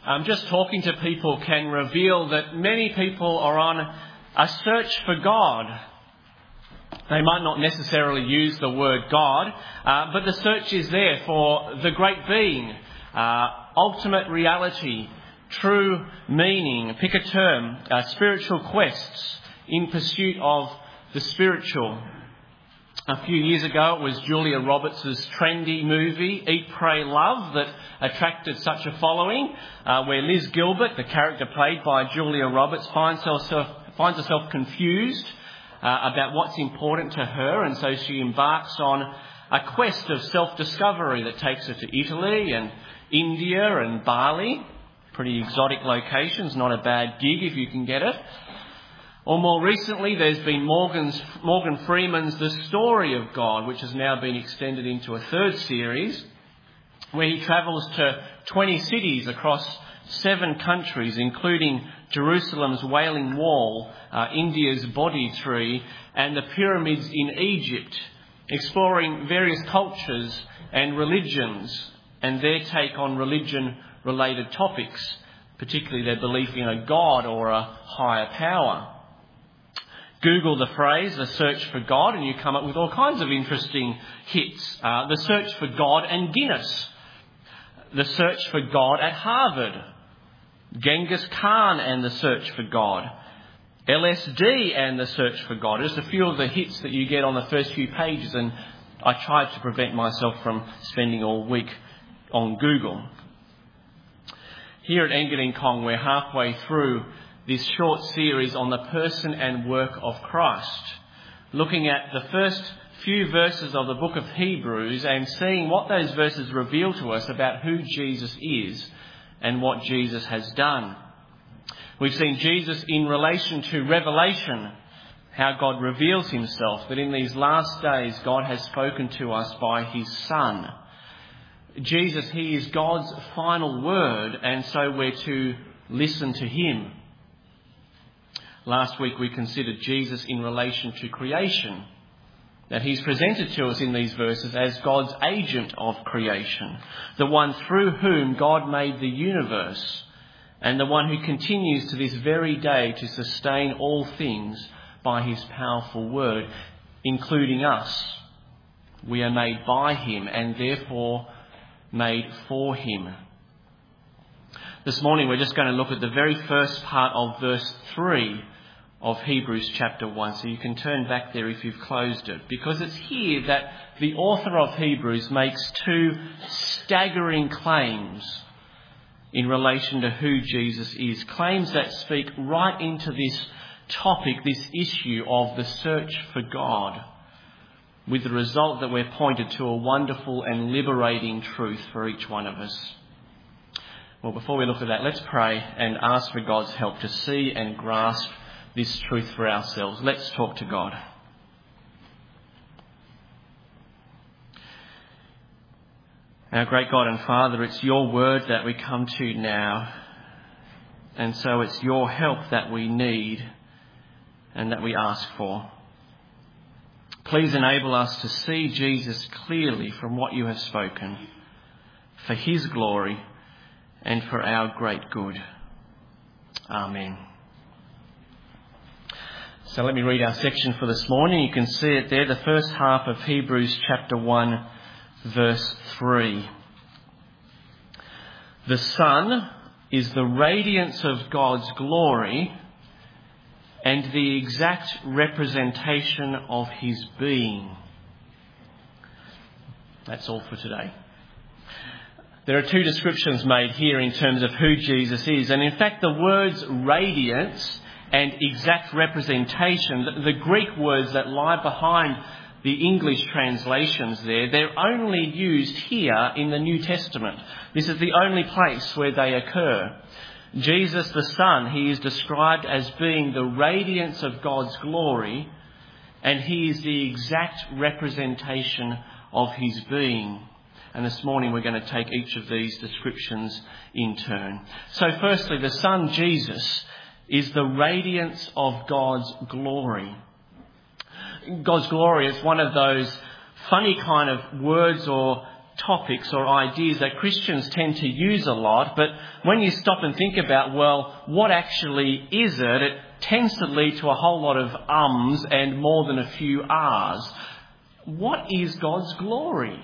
Just talking to people can reveal that many people are on a search for God. They might not necessarily use the word God, but the search is there for the great being, ultimate reality, true meaning, pick a term, spiritual quests in pursuit of the spiritual. A few years ago, it was Julia Roberts' trendy movie, Eat, Pray, Love, that attracted such a following, where Liz Gilbert, the character played by Julia Roberts, finds herself confused about what's important to her, and so she embarks on a quest of self-discovery that takes her to Italy and India and Bali. Pretty exotic locations, not a bad gig if you can get it. Or more recently, there's been Morgan Freeman's The Story of God, which has now been extended into a third series, where he travels to 20 cities across 7 countries, including Jerusalem's Wailing Wall, India's Bodhi Tree, and the pyramids in Egypt, exploring various cultures and religions and their take on religion-related topics, particularly their belief in a God or a higher power. Google the phrase, the search for God, and you come up with all kinds of interesting hits. The search for God and Guinness. The search for God at Harvard. Genghis Khan and the search for God. LSD and the search for God. Just a few of the hits that you get on the first few pages, and I tried to prevent myself from spending all week on Google. Here at Engadine Kong, we're halfway through this short series on the person and work of Christ, looking at the first few verses of the book of Hebrews and seeing what those verses reveal to us about who Jesus is and what Jesus has done. We've seen Jesus in relation to Revelation, how God reveals himself, that in these last days God has spoken to us by his Son. Jesus, he is God's final word, and so we're to listen to him. Last week we considered Jesus in relation to creation, that he's presented to us in these verses as God's agent of creation, the one through whom God made the universe, and the one who continues to this very day to sustain all things by his powerful word, including us. We are made by him and therefore made for him. This morning we're just going to look at the very first part of verse 3 of Hebrews chapter 1. So you can turn back there if you've closed it, because it's here that the author of Hebrews makes 2 staggering claims in relation to who Jesus is. Claims that speak right into this topic, this issue of the search for God, with the result that we're pointed to a wonderful and liberating truth for each one of us. Well, before we look at that, let's pray and ask for God's help to see and grasp this truth for ourselves. Let's talk to God. Our great God and Father, it's your word that we come to now. And so it's your help that we need and that we ask for. Please enable us to see Jesus clearly from what you have spoken, for his glory and for our great good. Amen. So let me read our section for this morning. You can see it there, the first half of Hebrews chapter 1, verse 3. The Son is the radiance of God's glory and the exact representation of his being. That's all for today. There are 2 descriptions made here in terms of who Jesus is. And in fact, the words radiance and exact representation, the Greek words that lie behind the English translations there, they're only used here in the New Testament. This is the only place where they occur. Jesus the Son, he is described as being the radiance of God's glory, and he is the exact representation of his being. And this morning we're going to take each of these descriptions in turn. So firstly, the Son Jesus is the radiance of God's glory. God's glory is one of those funny kind of words or topics or ideas that Christians tend to use a lot, but when you stop and think about, well, what actually is it? It tends to lead to a whole lot of ums and more than a few ahs. What is God's glory?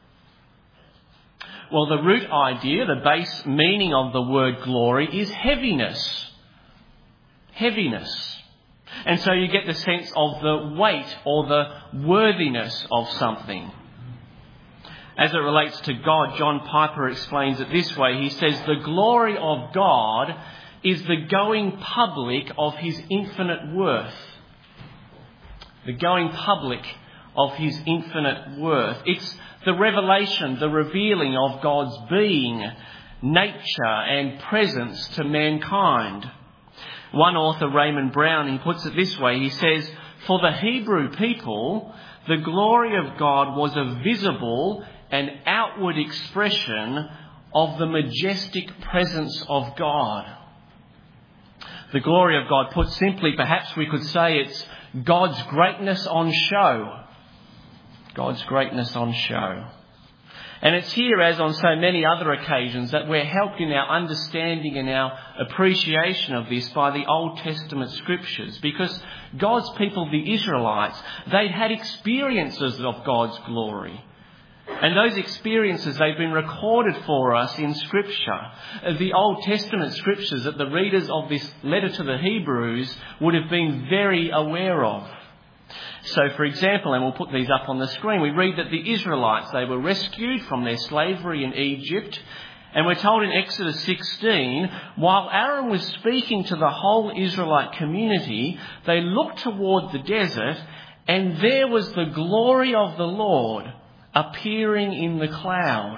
Well, the root idea, the base meaning of the word glory is heaviness. Heaviness. And so you get the sense of the weight or the worthiness of something. As it relates to God, John Piper explains it this way. He says, the glory of God is the going public of his infinite worth. The going public of his infinite worth. It's the revelation, the revealing of God's being, nature and presence to mankind. One author, Raymond Brown, he puts it this way. He says, for the Hebrew people, the glory of God was a visible and outward expression of the majestic presence of God. The glory of God, put simply, perhaps we could say it's God's greatness on show. God's greatness on show. And it's here, as on so many other occasions, that we're helped in our understanding and our appreciation of this by the Old Testament scriptures. Because God's people, the Israelites, they'd had experiences of God's glory. And those experiences, they've been recorded for us in Scripture. The Old Testament scriptures that the readers of this letter to the Hebrews would have been very aware of. So, for example, and we'll put these up on the screen, we read that the Israelites, they were rescued from their slavery in Egypt. And we're told in Exodus 16, while Aaron was speaking to the whole Israelite community, they looked toward the desert, and there was the glory of the Lord appearing in the cloud.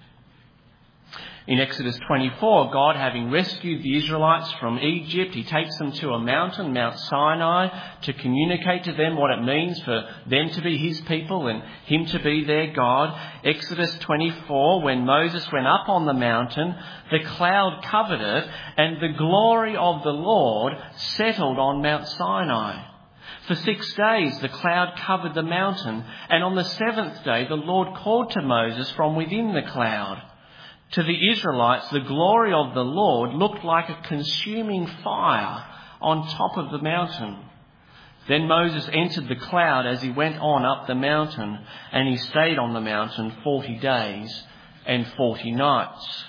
In Exodus 24, God, having rescued the Israelites from Egypt, he takes them to a mountain, Mount Sinai, to communicate to them what it means for them to be his people and him to be their God. Exodus 24, when Moses went up on the mountain, the cloud covered it, and the glory of the Lord settled on Mount Sinai. For 6 days the cloud covered the mountain, and on the seventh day the Lord called to Moses from within the cloud. To the Israelites, the glory of the Lord looked like a consuming fire on top of the mountain. Then Moses entered the cloud as he went on up the mountain, and he stayed on the mountain 40 days and 40 nights.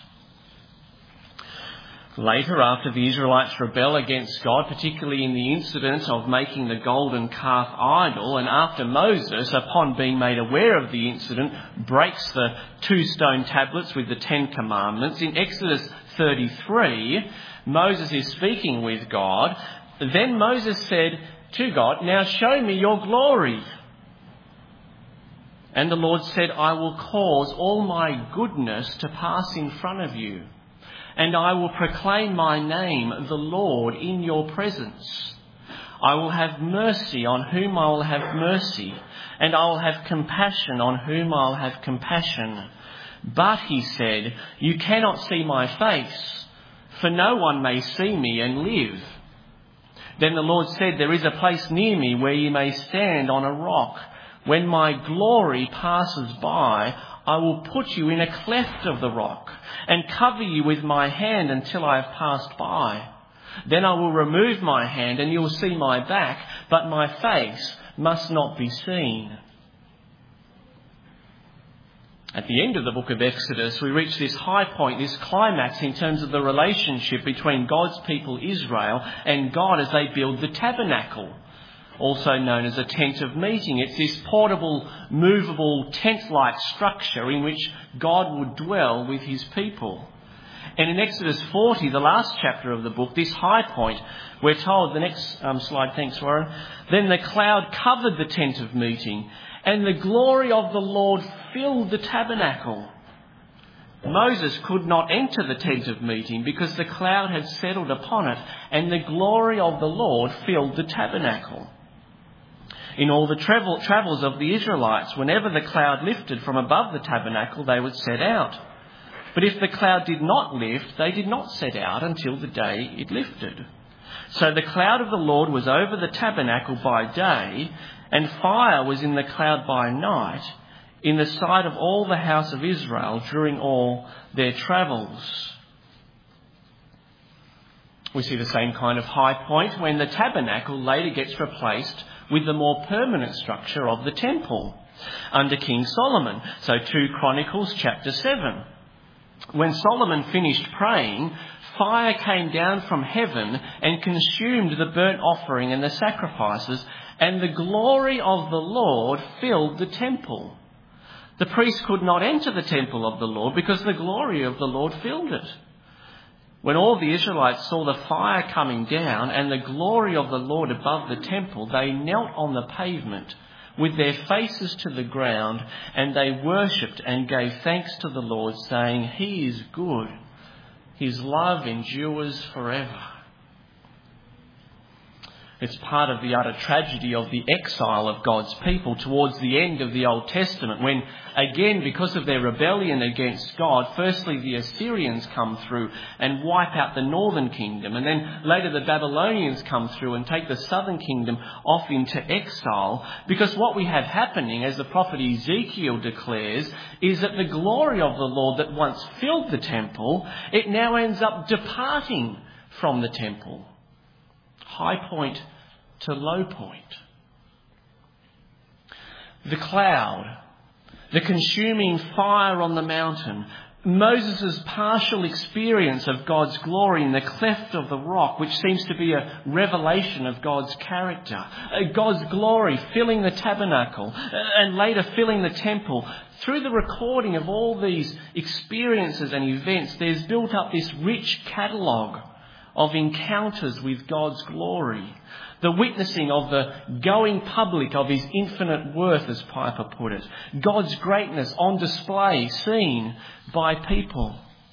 Later, after the Israelites rebel against God, particularly in the incident of making the golden calf idol, and after Moses, upon being made aware of the incident, breaks the 2 stone tablets with the 10 commandments, in Exodus 33, Moses is speaking with God. Then Moses said to God, "Now show me your glory." And the Lord said, "I will cause all my goodness to pass in front of you, and I will proclaim my name, the Lord, in your presence. I will have mercy on whom I will have mercy, and I will have compassion on whom I will have compassion. But," he said, "you cannot see my face, for no one may see me and live." Then the Lord said, "There is a place near me where you may stand on a rock. When my glory passes by, I will put you in a cleft of the rock and cover you with my hand until I have passed by. Then I will remove my hand and you will see my back, but my face must not be seen." At the end of the book of Exodus, we reach this high point, this climax in terms of the relationship between God's people Israel and God as they build the tabernacle, also known as a tent of meeting. It's this portable, movable, tent-like structure in which God would dwell with his people. And in Exodus 40, the last chapter of the book, this high point, we're told, the next slide, thanks Warren, "Then the cloud covered the tent of meeting, and the glory of the Lord filled the tabernacle." Moses could not enter the tent of meeting because the cloud had settled upon it, and the glory of the Lord filled the tabernacle. In all the travels of the Israelites, whenever the cloud lifted from above the tabernacle, they would set out. But if the cloud did not lift, they did not set out until the day it lifted. So the cloud of the Lord was over the tabernacle by day, and fire was in the cloud by night, in the sight of all the house of Israel during all their travels. We see the same kind of high point when the tabernacle later gets replaced with the more permanent structure of the temple under King Solomon. So 2 Chronicles chapter 7. When Solomon finished praying, fire came down from heaven and consumed the burnt offering and the sacrifices, and the glory of the Lord filled the temple. The priest could not enter the temple of the Lord because the glory of the Lord filled it. When all the Israelites saw the fire coming down and the glory of the Lord above the temple, they knelt on the pavement with their faces to the ground, and they worshipped and gave thanks to the Lord, saying, "He is good. His love endures forever." It's part of the utter tragedy of the exile of God's people towards the end of the Old Testament, when, again, because of their rebellion against God, firstly the Assyrians come through and wipe out the northern kingdom, and then later the Babylonians come through and take the southern kingdom off into exile. Because what we have happening, as the prophet Ezekiel declares, is that the glory of the Lord that once filled the temple, it now ends up departing from the temple. High point to low point. The cloud, the consuming fire on the mountain, Moses' partial experience of God's glory in the cleft of the rock, which seems to be a revelation of God's character. God's glory filling the tabernacle and later filling the temple. Through the recording of all these experiences and events, there's built up this rich catalogue of encounters with God's glory. The witnessing of the going public of his infinite worth, as Piper put it. God's greatness on display, seen by people.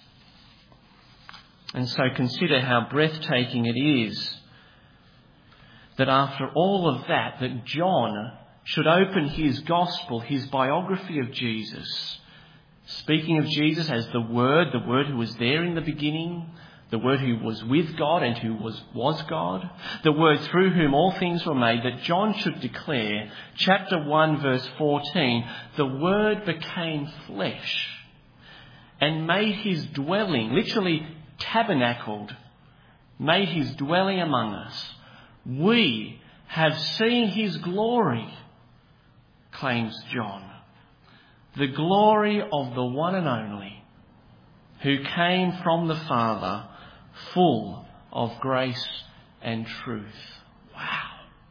And so consider how breathtaking it is that after all of that John should open his gospel, his biography of Jesus, speaking of Jesus as the Word who was there in the beginning, the Word who was with God and who was God, the Word through whom all things were made, that John should declare, chapter 1, verse 14, "The Word became flesh and made his dwelling," literally tabernacled, made his dwelling among us. "We have seen his glory," claims John, "the glory of the one and only, who came from the Father, full of grace and truth." Wow.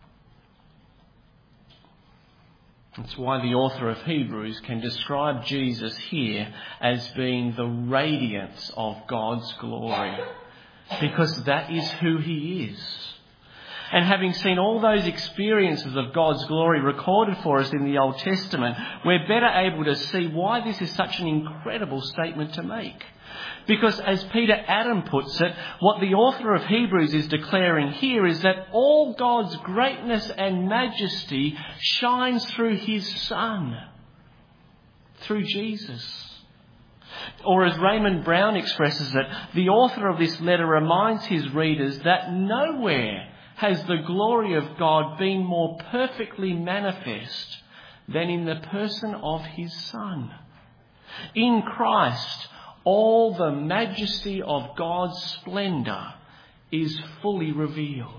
That's why the author of Hebrews can describe Jesus here as being the radiance of God's glory, because that is who he is. And having seen all those experiences of God's glory recorded for us in the Old Testament, we're better able to see why this is such an incredible statement to make. Because as Peter Adam puts it, what the author of Hebrews is declaring here is that all God's greatness and majesty shines through his Son, through Jesus. Or as Raymond Brown expresses it, the author of this letter reminds his readers that nowhere has the glory of God been more perfectly manifest than in the person of his Son. In Christ, all the majesty of God's splendour is fully revealed.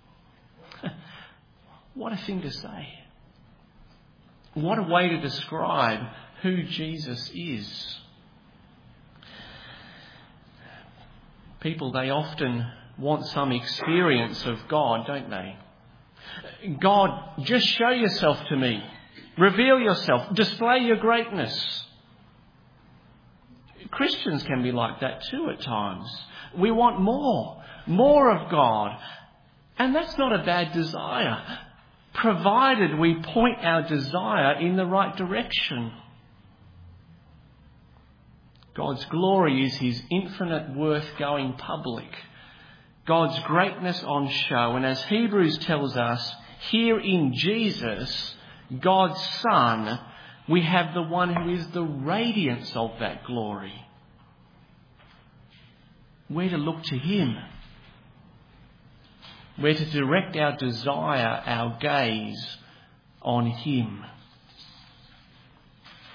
What a thing to say. What a way to describe who Jesus is. People, they often want some experience of God, don't they? God, just show yourself to me. Reveal yourself. Display your greatness. Christians can be like that too at times. We want more of God. And that's not a bad desire, provided we point our desire in the right direction. God's glory is his infinite worth going public. God's greatness on show. And as Hebrews tells us, here in Jesus, God's Son, we have the one who is the radiance of that glory. We're to look to him. We're to direct our desire, our gaze on him.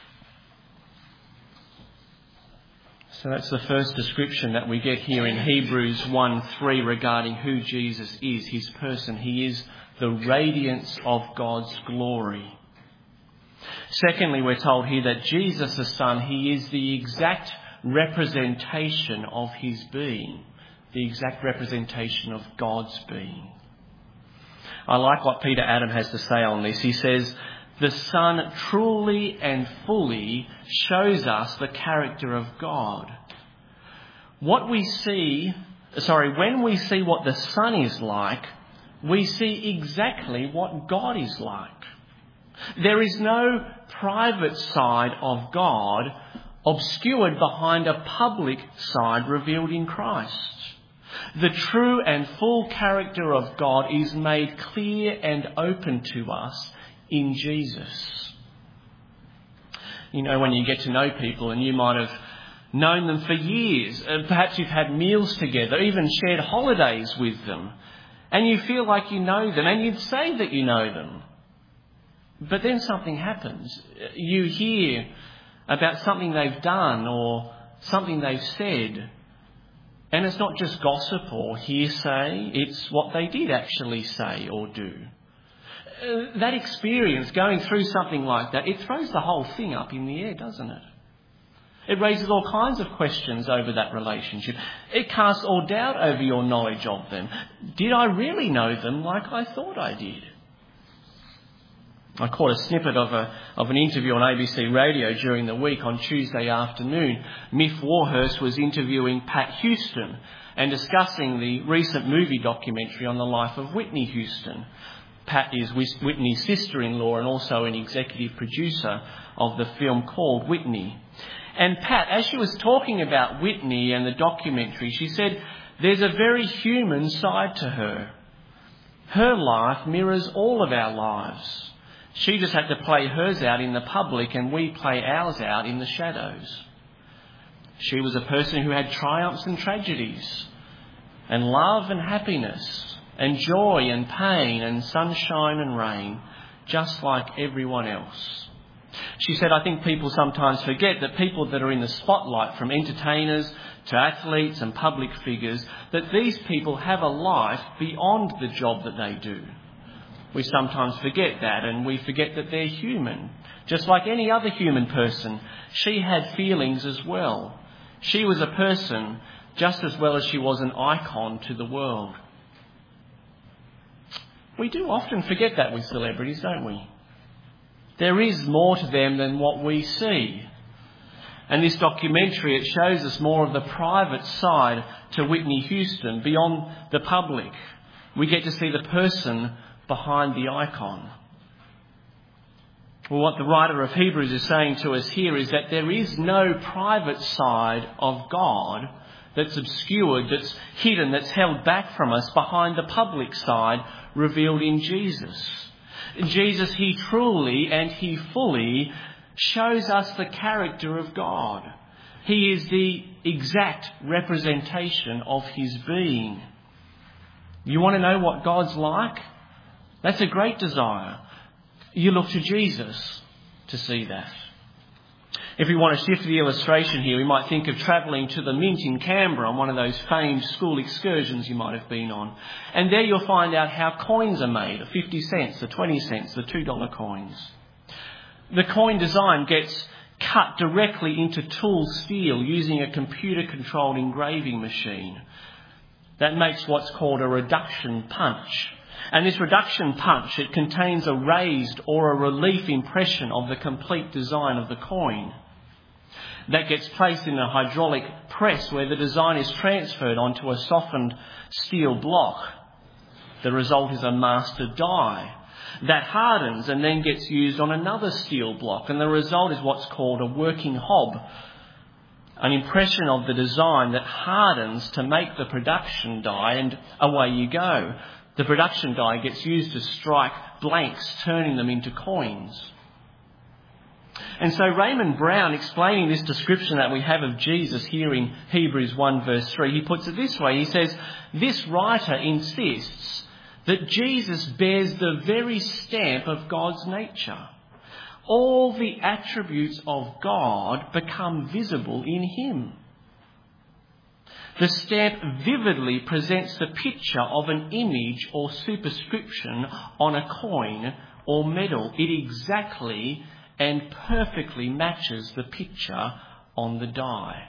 So that's the first description that we get here in Hebrews 1:3 regarding who Jesus is, his person. He is the radiance of God's glory. Secondly, we're told here that Jesus, the Son, he is the exact representation of his being, the exact representation of God's being. I like what Peter Adam has to say on this. He says, the Son truly and fully shows us the character of God. When we see what the Son is like, we see exactly what God is like. There is no private side of God obscured behind a public side revealed in Christ. The true and full character of God is made clear and open to us in Jesus. You know, when you get to know people and you might have known them for years, perhaps you've had meals together, even shared holidays with them, and you feel like you know them and you'd say that you know them. But then something happens. You hear about something they've done or something they've said, and it's not just gossip or hearsay, it's what they did actually say or do. That experience, going through something like that, it throws the whole thing up in the air, doesn't it? It raises all kinds of questions over that relationship. It casts all doubt over your knowledge of them. Did I really know them like I thought I did? I caught a snippet of an interview on ABC Radio during the week on Tuesday afternoon. Miff Warhurst was interviewing Pat Houston and discussing the recent movie documentary on the life of Whitney Houston. Pat is Whitney's sister-in-law and also an executive producer of the film called Whitney. And Pat, as she was talking about Whitney and the documentary, she said, there's a very human side to her. Her life mirrors all of our lives. She just had to play hers out in the public and we play ours out in the shadows. She was a person who had triumphs and tragedies, and love and happiness, and joy and pain, and sunshine and rain, just like everyone else. She said, I think people sometimes forget that people that are in the spotlight, from entertainers to athletes and public figures, that these people have a life beyond the job that they do. We sometimes forget that, and we forget that they're human. Just like any other human person, she had feelings as well. She was a person just as well as she was an icon to the world. We do often forget that with celebrities, don't we? There is more to them than what we see. And this documentary, it shows us more of the private side to Whitney Houston, beyond the public. We get to see the person behind the icon. Well, what the writer of Hebrews is saying to us here is that there is no private side of God that's obscured, that's hidden, that's held back from us behind the public side revealed in Jesus. Jesus, he truly and he fully shows us the character of God. He is the exact representation of his being. You want to know what God's like? That's a great desire. You look to Jesus to see that. If we want to shift the illustration here, we might think of travelling to the Mint in Canberra on one of those famed school excursions you might have been on. And there you'll find out how coins are made, the 50 cents, the 20 cents, the $2 coins. The coin design gets cut directly into tool steel using a computer-controlled engraving machine. That makes what's called a reduction punch. And this reduction punch, it contains a raised or a relief impression of the complete design of the coin. That gets placed in a hydraulic press where the design is transferred onto a softened steel block. The result is a master die. That hardens and then gets used on another steel block, and the result is what's called a working hob, an impression of the design that hardens to make the production die, and away you go. The production die gets used to strike blanks, turning them into coins. And so Raymond Brown, explaining this description that we have of Jesus here in Hebrews 1 verse 3, he puts it this way. He says, this writer insists that Jesus bears the very stamp of God's nature. All the attributes of God become visible in him. The stamp vividly presents the picture of an image or superscription on a coin or medal. It exactly and perfectly matches the picture on the die.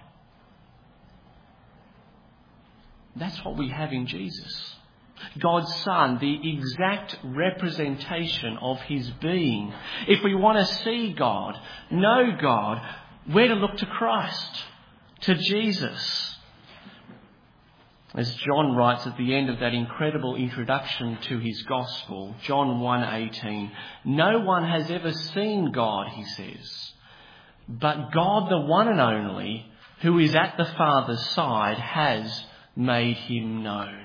That's what we have in Jesus. God's Son, the exact representation of his being. If we want to see God, know God, where to look? To Christ, to Jesus. As John writes at the end of that incredible introduction to his gospel, John 1:18, no one has ever seen God, he says, but God, the one and only, who is at the Father's side, has made him known.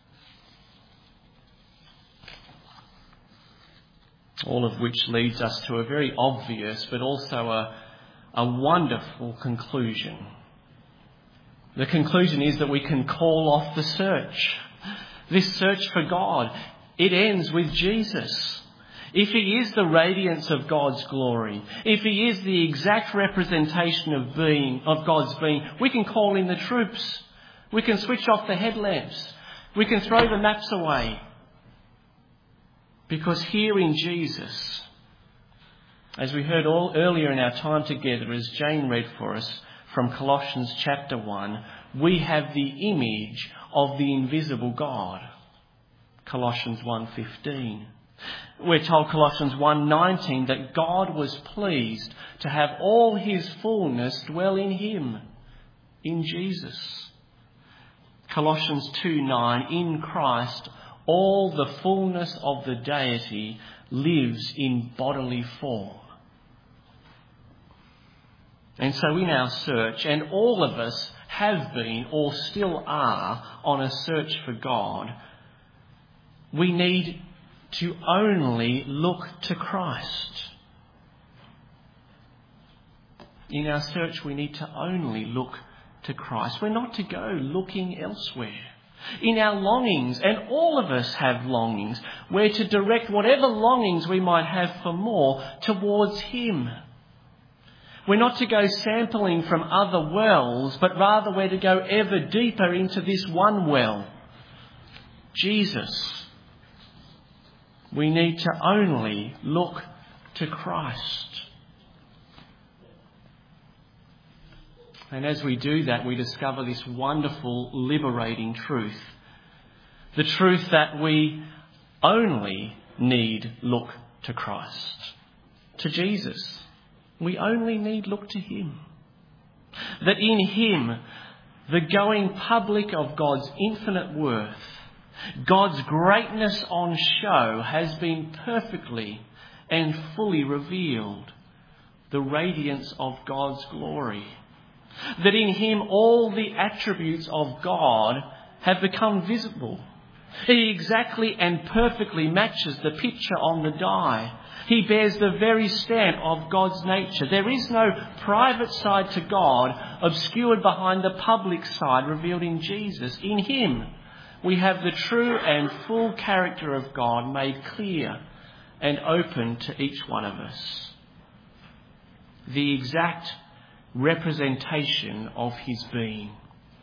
All of which leads us to a very obvious but also a wonderful conclusion. The conclusion is that we can call off the search. This search for God, it ends with Jesus. If he is the radiance of God's glory, if he is the exact representation of God's being, we can call in the troops. We can switch off the headlamps. We can throw the maps away. Because here in Jesus, as we heard earlier in our time together, as Jane read for us from Colossians chapter 1, we have the image of the invisible God. Colossians 1:15. We're told Colossians 1:19 that God was pleased to have all his fullness dwell in him, in Jesus. Colossians 2:9, in Christ all the fullness of the deity lives in bodily form. And so in our search, and all of us have been or still are on a search for God, we need to only look to Christ. In our search, we need to only look to Christ. We're not to go looking elsewhere. In our longings, and all of us have longings, we're to direct whatever longings we might have for more towards him. We're not to go sampling from other wells, but rather we're to go ever deeper into this one well, Jesus. We need to only look to Christ. And as we do that, we discover this wonderful, liberating truth. The truth that we only need look to Christ, to Jesus. We only need look to him. That in him, the going public of God's infinite worth, God's greatness on show, has been perfectly and fully revealed. The radiance of God's glory. That in him all the attributes of God have become visible. He exactly and perfectly matches the picture on the die. He bears the very stamp of God's nature. There is no private side to God obscured behind the public side revealed in Jesus. In him we have the true and full character of God made clear and open to each one of us. The exact representation of his being.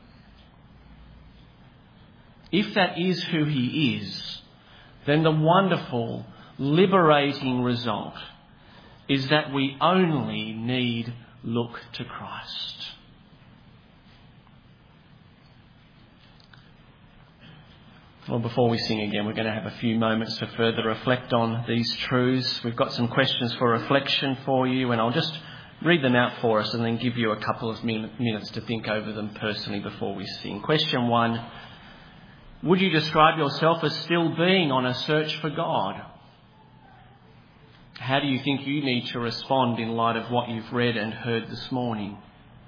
If that is who he is, then the wonderful, liberating result is that we only need look to Christ. Well, before we sing again, we're going to have a few moments to further reflect on these truths. We've got some questions for reflection for you, and I'll just read them out for us and then give you a couple of minutes to think over them personally before we sing. Question 1. Would you describe yourself as still being on a search for God? How do you think you need to respond in light of what you've read and heard this morning?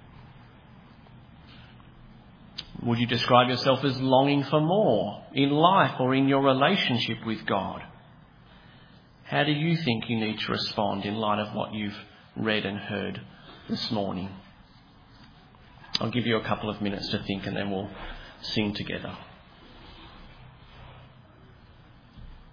Would you describe yourself as longing for more in life or in your relationship with God? How do you think you need to respond in light of what you've read and heard this morning? I'll give you a couple of minutes to think and then we'll sing together.